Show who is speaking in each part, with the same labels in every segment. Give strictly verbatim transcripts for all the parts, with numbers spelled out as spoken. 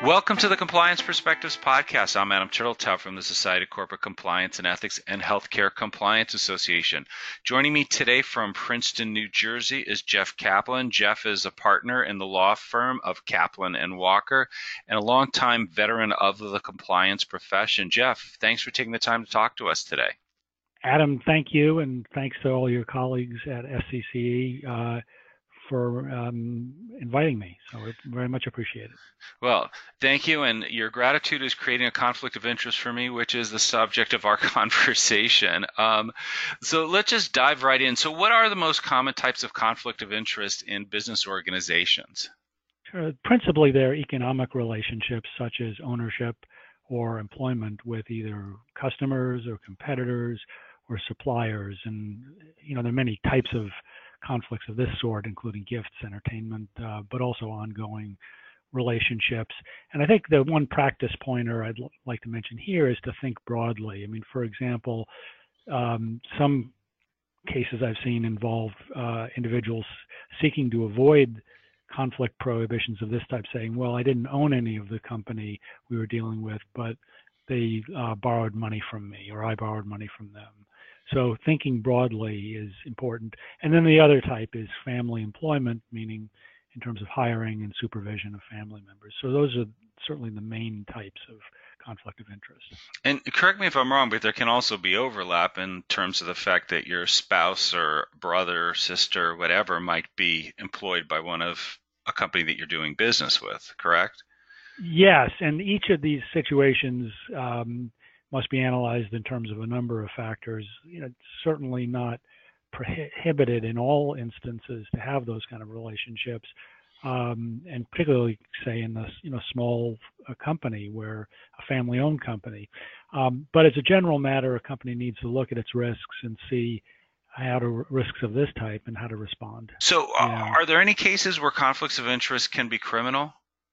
Speaker 1: Welcome to the Compliance Perspectives Podcast. I'm Adam Turteltaub from the Society of Corporate Compliance and Ethics and Healthcare Compliance Association. Joining me today from Princeton, New Jersey is Jeff Kaplan. Jeff is a partner in the law firm of Kaplan and Walker and a longtime veteran of the compliance profession. Jeff, thanks for taking the time to talk to us today.
Speaker 2: Adam, thank you, and thanks to all your colleagues at S C C E uh, for um, inviting me. So it's very much appreciated.
Speaker 1: Well, thank you, and your gratitude is creating a conflict of interest for me, which is the subject of our conversation. Um, so let's just dive right in. So what are the most common types of conflict of interest in business organizations?
Speaker 2: Sure. Principally, they're economic relationships such as ownership or employment with either customers or competitors or suppliers. And, you know, there are many types of conflicts of this sort, including gifts, entertainment, uh, but also ongoing relationships. And I think the one practice pointer I'd l- like to mention here is to think broadly. I mean, for example, um, some cases I've seen involve uh, individuals seeking to avoid conflict prohibitions of this type, saying, well, I didn't own any of the company we were dealing with, but they uh, borrowed money from me, or I borrowed money from them. So thinking broadly is important. And then the other type is family employment, meaning in terms of hiring and supervision of family members. So those are certainly the main types of conflict of interest.
Speaker 1: And correct me if I'm wrong, but there can also be overlap in terms of the fact that your spouse or brother, sister, whatever, might be employed by one of a company that you're doing business with, correct?
Speaker 2: Yes, and each of these situations um, must be analyzed in terms of a number of factors. You know, it's certainly not prohibited in all instances to have those kind of relationships, um, and particularly, say, in this, you know, small uh, company where a family-owned company. Um, but as a general matter, a company needs to look at its risks and see how to risks of this type and how to respond.
Speaker 1: So, uh,
Speaker 2: Yeah.
Speaker 1: are there any cases where conflicts of interest can be criminal?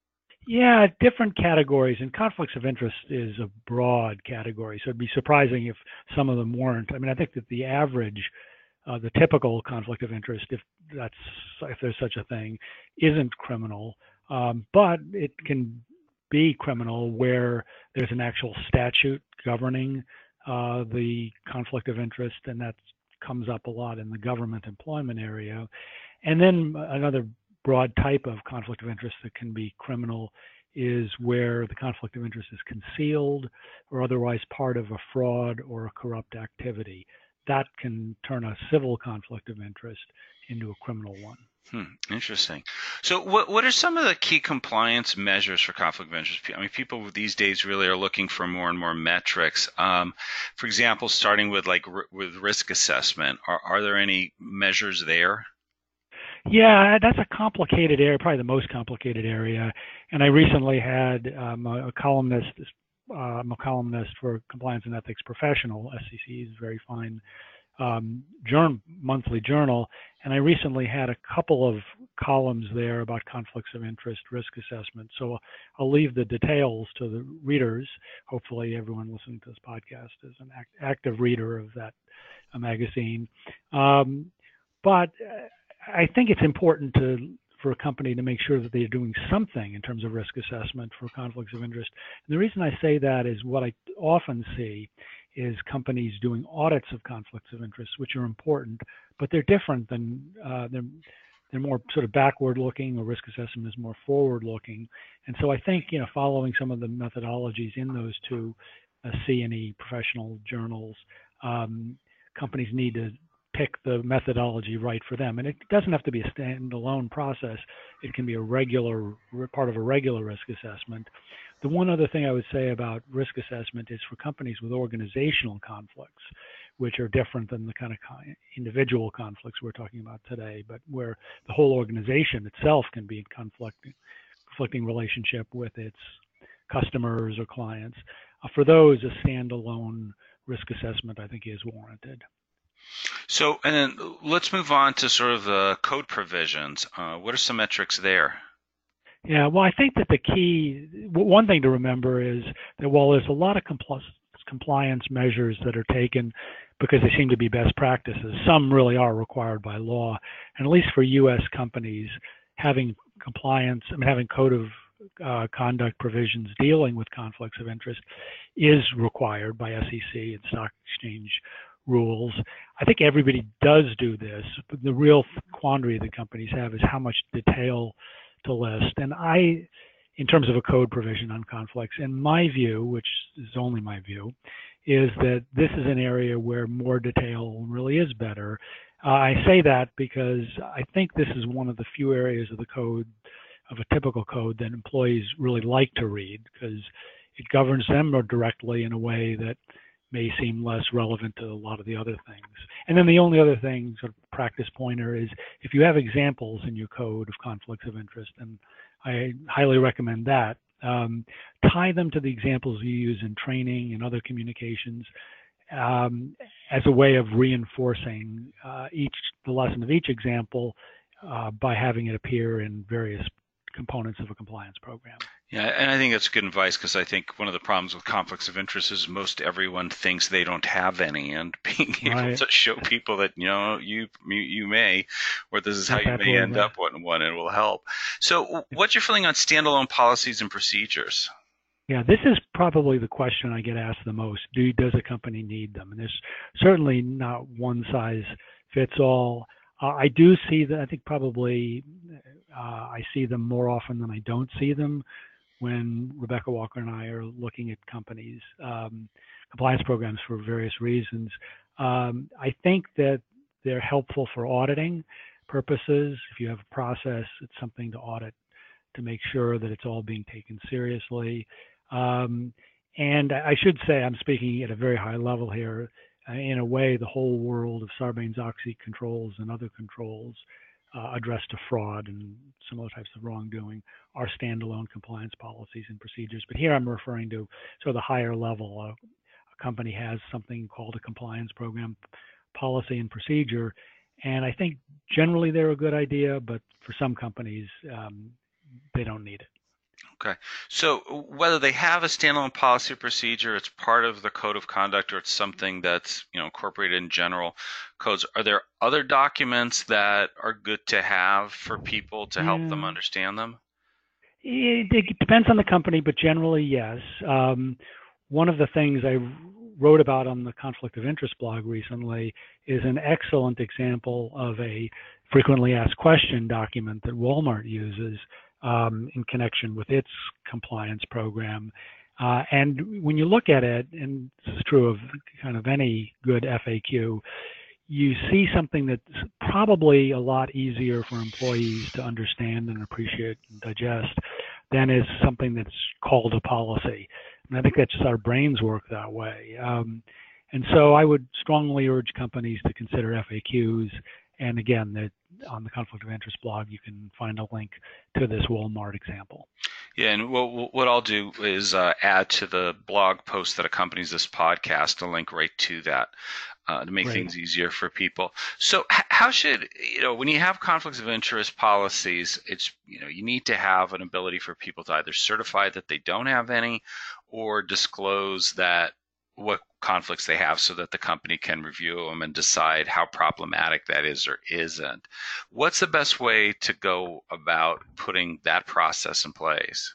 Speaker 2: Yeah, different categories, and conflicts of interest is a broad category, so it'd be surprising if some of them weren't. I mean, I think that the average, uh, the typical conflict of interest, if that's if there's such a thing, isn't criminal, um, but it can be criminal where there's an actual statute governing uh, the conflict of interest, and that comes up a lot in the government employment area. And then another broad type of conflict of interest that can be criminal is where the conflict of interest is concealed or otherwise part of a fraud or a corrupt activity. That can turn a civil conflict of interest into a criminal one.
Speaker 1: Hmm, interesting. So what what are some of the key compliance measures for conflict of interest? I mean, people these days really are looking for more and more metrics. Um, for example, starting with like r- with risk assessment, are, are there any measures there?
Speaker 2: Yeah, that's a complicated area, probably the most complicated area. And I recently had um, a, a columnist, uh, I'm a columnist for Compliance and Ethics Professional, S C C is a very fine um, journal, monthly journal. And I recently had a couple of columns there about conflicts of interest, risk assessment. So I'll leave the details to the readers. Hopefully everyone listening to this podcast is an act, active reader of that uh, magazine. Um, but uh, I think it's important to for a company to make sure that they're doing something in terms of risk assessment for conflicts of interest. And the reason I say that is what I often see is companies doing audits of conflicts of interest, which are important, but they're different than uh, they're they're more sort of backward looking, or risk assessment is more forward looking. And so I think, you know, following some of the methodologies in those two uh, C and E professional journals, um, companies need to pick the methodology right for them. And it doesn't have to be a standalone process. It can be a regular part of a regular risk assessment. The one other thing I would say about risk assessment is for companies with organizational conflicts, which are different than the kind of individual conflicts we're talking about today, but where the whole organization itself can be in conflict, conflicting relationship with its customers or clients. Uh, for those, a standalone risk assessment, I think, is warranted.
Speaker 1: So, and then let's move on to sort of the code provisions. Uh, what are some metrics there?
Speaker 2: Yeah, well, I think that the key, one thing to remember is that while there's a lot of compl- compliance measures that are taken because they seem to be best practices, some really are required by law. And at least for U S companies, having compliance, I mean, having code of uh, conduct provisions dealing with conflicts of interest is required by S E C and stock exchange rules. I think everybody does do this, but the real quandary that companies have is how much detail to list. And I, in terms of a code provision on conflicts, in my view, which is only my view, is that this is an area where more detail really is better. Uh, I say that because I think this is one of the few areas of the code, of a typical code, that employees really like to read, because it governs them more directly in a way that may seem less relevant to a lot of the other things. And then the only other thing, sort of practice pointer, is if you have examples in your code of conflicts of interest, and I highly recommend that, um, tie them to the examples you use in training and other communications um, as a way of reinforcing uh, each the lesson of each example uh, by having it appear in various components of a compliance program.
Speaker 1: Yeah, and I think that's good advice, because I think one of the problems with conflicts of interest is most everyone thinks they don't have any, and being able
Speaker 2: Right.
Speaker 1: to show people that, you know, you you, you may, or this is how you may end up one one, it will help. So what's your feeling on standalone policies and procedures?
Speaker 2: Yeah, this is probably the question I get asked the most. Do does a company need them? And there's certainly not one size fits all. Uh, I do see that. I think probably uh, I see them more often than I don't see them when Rebecca Walker and I are looking at companies' um, compliance programs for various reasons. Um, I think that they're helpful for auditing purposes. If you have a process, it's something to audit to make sure that it's all being taken seriously. Um, and I should say, I'm speaking at a very high level here. Uh, in a way, the whole world of Sarbanes-Oxley controls and other controls uh, addressed to fraud and some other types of wrongdoing are standalone compliance policies and procedures. But here I'm referring to sort of the higher level. Uh, a company has something called a compliance program, policy and procedure, and I think generally they're a good idea, but for some companies, um, they don't need it.
Speaker 1: Okay. So whether they have a standalone policy or procedure, it's part of the code of conduct, or it's something that's, you know, incorporated in general codes, are there other documents that are good to have for people to help
Speaker 2: Yeah.
Speaker 1: them understand them?
Speaker 2: It, it depends on the company, but generally, yes. Um, one of the things I wrote about on the conflict of interest blog recently is an excellent example of a frequently asked question document that Walmart uses um, in connection with its compliance program. Uh, and when you look at it, and this is true of kind of any good F A Q, you see something that's probably a lot easier for employees to understand and appreciate and digest than is something that's called a policy. And I think that's just our brains work that way. Um, and so I would strongly urge companies to consider F A Qs. And again, that on the conflict of interest blog, you can find a link to this Walmart example.
Speaker 1: Yeah, and what, what I'll do is uh, add to the blog post that accompanies this podcast a link right to that uh, to make
Speaker 2: Right.
Speaker 1: things easier for people. So how should, you know, when you have conflicts of interest policies, it's, you know, you need to have an ability for people to either certify that they don't have any or disclose that what conflicts they have so that the company can review them and decide how problematic that is or isn't. What's the best way to go about putting that process in place?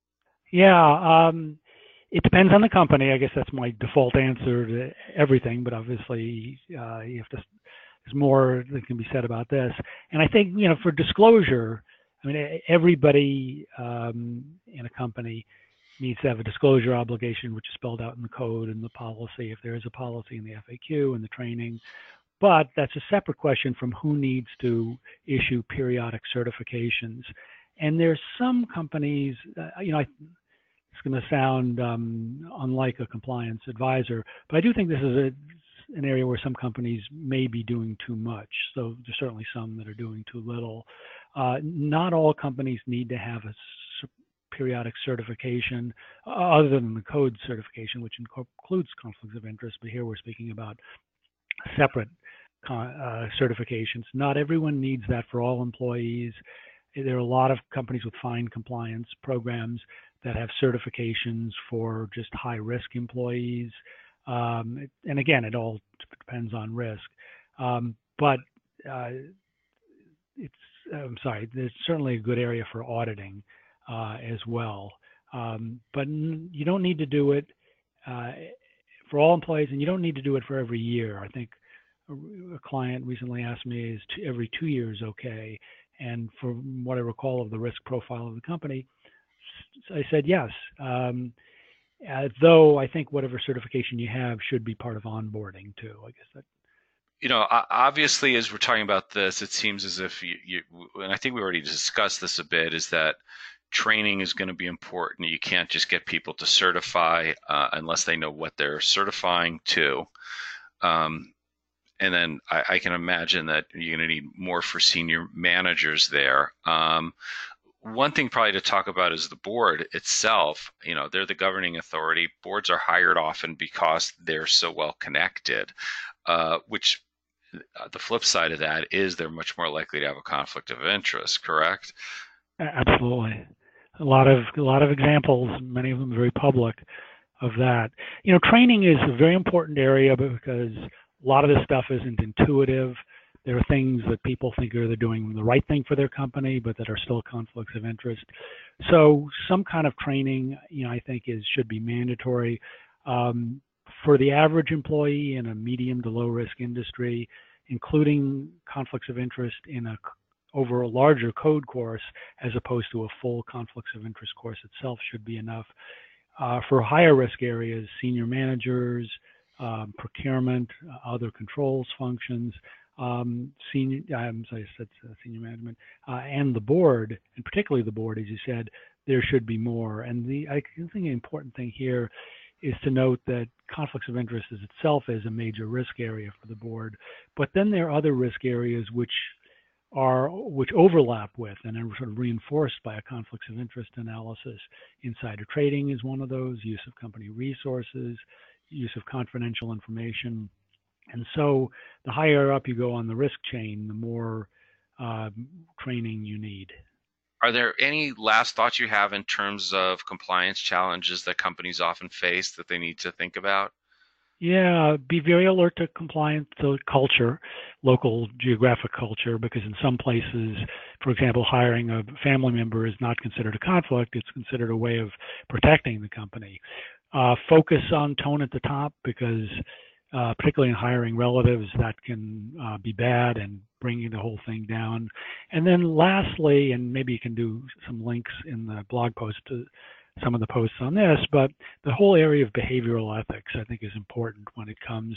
Speaker 2: Yeah, um, it depends on the company. I guess that's my default answer to everything, but obviously uh, you have to, there's more that can be said about this. And I think, you know, for disclosure, I mean, everybody um, in a company needs to have a disclosure obligation, which is spelled out in the code and the policy, if there is a policy in the F A Q and the training. But that's a separate question from who needs to issue periodic certifications. And there's some companies, uh, you know, I, it's going to sound um, unlike a compliance advisor, but I do think this is a, an area where some companies may be doing too much. So there's certainly some that are doing too little. Uh, not all companies need to have a periodic certification uh, other than the code certification, which includes conflicts of interest, but here we're speaking about separate uh, certifications. Not everyone needs that for all employees. There are a lot of companies with fine compliance programs that have certifications for just high-risk employees. Um, and again, it all depends on risk. Um, but uh, it's, I'm sorry, there's certainly a good area for auditing uh, as well. Um, but you don't need to do it uh, for all employees, and you don't need to do it for every year. I think a, a client recently asked me, is two, every two years okay? And from what I recall of the risk profile of the company, I said yes. Um, uh, though I think whatever certification you have should be part of onboarding too. I guess that.
Speaker 1: You know, obviously, as we're talking about this, it seems as if you, you and I think we already discussed this a bit, is that training is going to be important. You can't just get people to certify uh, unless they know what they're certifying to. Um, and then I, I can imagine that you're going to need more for senior managers there. Um, one thing probably to talk about is the board itself. You know, they're the governing authority. Boards are hired often because they're so well connected, uh, which uh, the flip side of that is they're much more likely to have a conflict of interest, correct?
Speaker 2: Absolutely. A lot of a lot of examples, many of them very public, of that. You know, training is a very important area because a lot of this stuff isn't intuitive. There are things that people think are they're doing the right thing for their company, but that are still conflicts of interest. So some kind of training, you know, I think is should be mandatory. Um, for the average employee in a medium to low risk industry, including conflicts of interest in a over a larger code course as opposed to a full conflicts of interest course itself should be enough. Uh, for higher risk areas, senior managers, um, procurement, uh, other controls functions, um, senior, um, I said uh, senior management, uh, and the board, and particularly the board, as you said, there should be more. And the I think the important thing here is to note that conflicts of interest is itself is a major risk area for the board, but then there are other risk areas which are which overlap with and are sort of reinforced by a conflicts of interest analysis. Insider trading is one of those, use of company resources, use of confidential information. And so the higher up you go on the risk chain, the more uh, training you need.
Speaker 1: Are there any last thoughts you have in terms of compliance challenges that companies often face that they need to think about?
Speaker 2: Yeah, be very alert to compliance to culture, local geographic culture, because in some places, for example, hiring a family member is not considered a conflict. It's considered a way of protecting the company. Uh, focus on tone at the top because uh, particularly in hiring relatives, that can uh, be bad and bringing the whole thing down. And then lastly, and maybe you can do some links in the blog post to some of the posts on this, but the whole area of behavioral ethics, I think, is important when it comes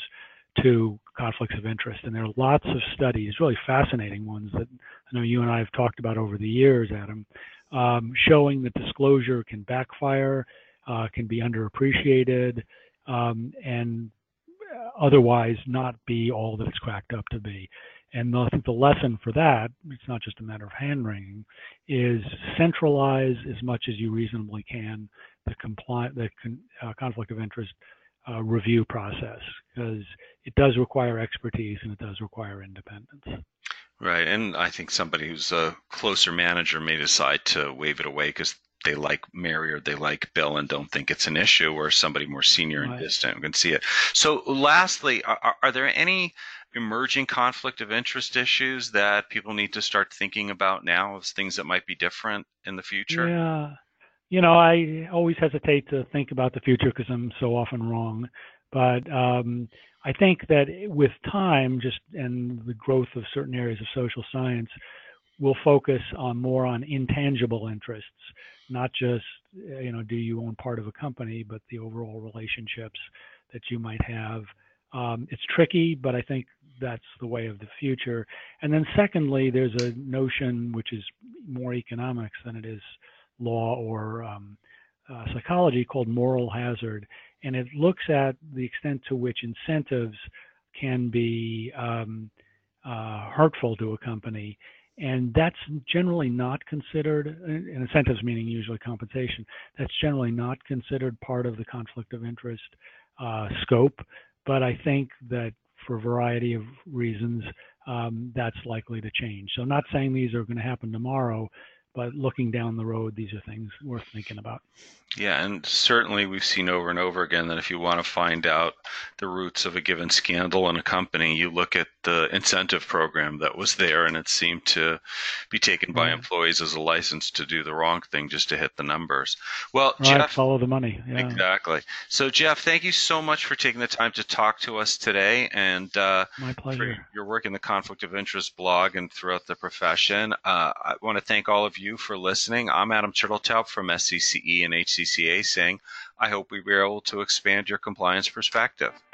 Speaker 2: to conflicts of interest. And there are lots of studies, really fascinating ones that I know you and I have talked about over the years, Adam, um, showing that disclosure can backfire, uh, can be underappreciated, um, and otherwise not be all that it's cracked up to be. And I think the lesson for that, it's not just a matter of hand-wringing, is centralize as much as you reasonably can the, compli- the con- uh, conflict of interest uh, review process, because it does require expertise and it does require independence.
Speaker 1: Right, and I think somebody who's a closer manager may decide to wave it away because they like Mary or they like Bill and don't think it's an issue, or somebody more senior right. and distant can see it. So lastly, are, are there any emerging conflict of interest issues that people need to start thinking about now as things that might be different in the future?
Speaker 2: Yeah, you know, I always hesitate to think about the future because I'm so often wrong. But um, I think that with time, just and the growth of certain areas of social science, we'll focus on more on intangible interests, not just, you know, do you own part of a company, but the overall relationships that you might have. Um, it's tricky, but I think that's the way of the future. And then secondly, there's a notion which is more economics than it is law or um, uh, psychology called moral hazard. And it looks at the extent to which incentives can be um, uh, hurtful to a company. And that's generally not considered, and incentives meaning usually compensation, that's generally not considered part of the conflict of interest uh, scope. But I think that for a variety of reasons, um, that's likely to change. So not saying these are going to happen tomorrow, but looking down the road, these are things worth thinking about.
Speaker 1: Yeah, and certainly we've seen over and over again that if you want to find out the roots of a given scandal in a company, you look at the incentive program that was there, and it seemed to be taken by
Speaker 2: Right.
Speaker 1: employees as a license to do the wrong thing just to hit the numbers. Well,
Speaker 2: Right,
Speaker 1: Jeff,
Speaker 2: follow the money. Yeah.
Speaker 1: exactly. So, Jeff, thank you so much for taking the time to talk to us today, and uh,
Speaker 2: My
Speaker 1: for
Speaker 2: pleasure.
Speaker 1: your work in the Conflict of Interest blog and throughout the profession. Uh, I want to thank all of you for listening. I'm Adam Turteltaub from S C C E and H C C A saying, I hope we were able to expand your compliance perspective.